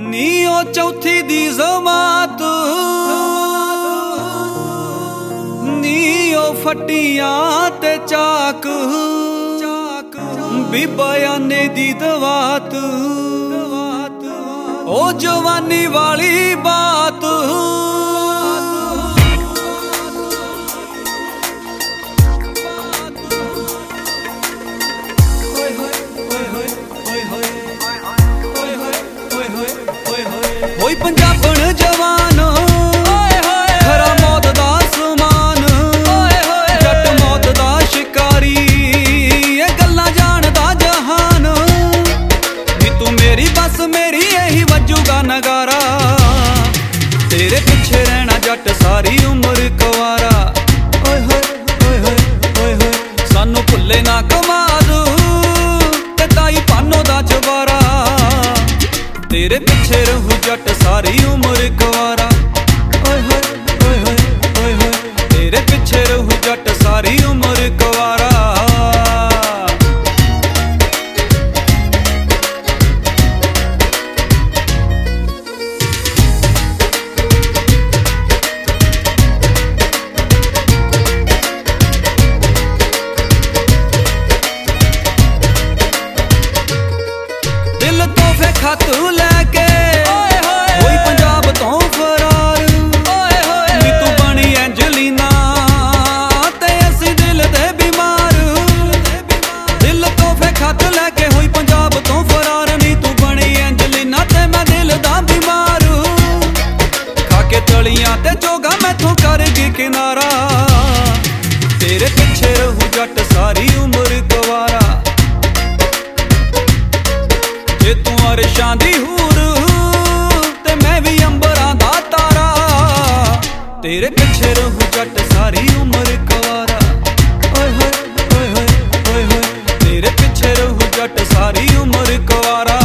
नी ओ चौथी दी जमात नी ओ फटियां ते चाक बीबायाने दी दवात ओ जवानी वाली बात होई पंजाबण जवान खरा मौत दा समान जट मौत दा शिकारी ये गल्लां जानदा जहान नी तू मेरी बस मेरी यही वजूगा नगारा तेरे पिछे रहना जट सारी उम्र कुवारा सानू भुल्ले ना कमाद ते ताई पानो दा जवारा तेरे पिछे रहू जट सारी उम्र कुवारा तेरे पिछे रहू जट सारी उम्र कुवारा दिल तोहफे खत लैके होई पंजाब तो फरार नी तू बनी एंजलीना ते असी दिल दे बीमार दिल तोहफे खत लैके होई पंजाब तो फरार नी तू बनी एंजलीना ते मैं दिल दा बीमार खाके तलियां ते जोगा मैथों करगी किनारा तेरे पिछे रहू जट सारी उम्र कुवारा जे तू अरशां दी हूर ते मैं भी अंबरां दा तारा तेरे पिछे रहू जट सारी उम्र कुवारा तेरे पिछे रहू जट सारी उम्र कुवारा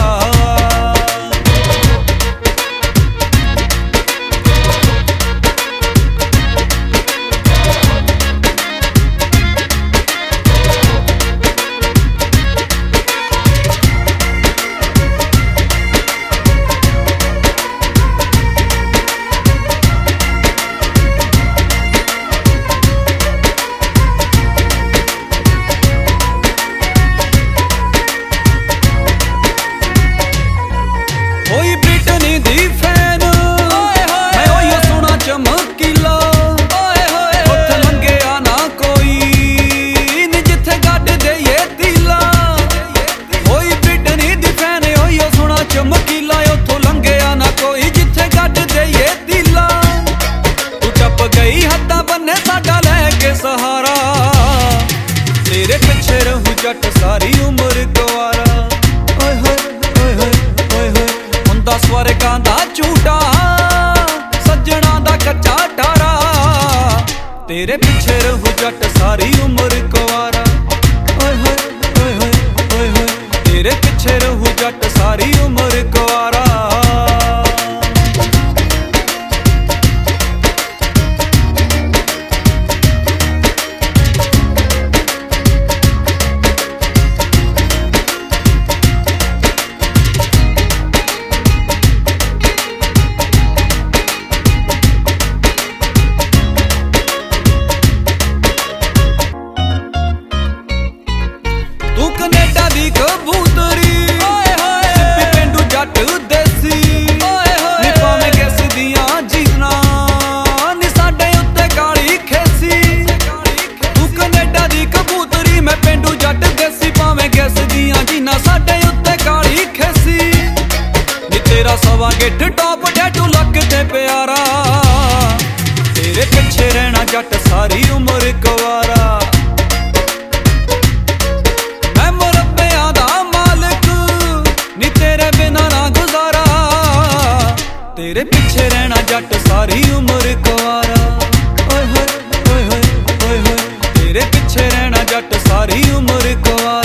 होई ब्रिटनी दी फैन मैं ओयो सोना चमकीला उत्थे लंघिया ना कोई नी जिथे गड्ड देइए तीला होई ब्रिटनी दी फैन ओयो सोना चमकीला उत्थों लंघिया ना कोई जिथे गड्ड देइए तीला तू टप गई हद्दां बन्ने साडा लैके सहारा तेरे पिछे रहू जट सारी उम्र कुवारा स्वर्गां दा झूठा सज्जणा दा कच्चा टारा तेरे पिछे रहू जट सारी उम्र कुवारा तेरे पिछे रहू जट सारी उम्र कुवारा तू कनेडा दी कबूतरी सिप्पी पेंडू जट देसी नी भावें किस दियां जीना नी साडे उत्ते काली खेसी तू कनेडा दी कबूतरी मैं पेंडू जट देसी भावें किस दियां जीना साडे उत्ते काली खेसी नी तेरा सवा गिठ टॉप टैटू लक ते प्यारा तेरे पिछे रहना जट सारी उम्र कुवारा तेरे पिछे रहना जट सारी उम्र कुवारा तेरे पिछे रहना जट सारी उम्र कुवारा।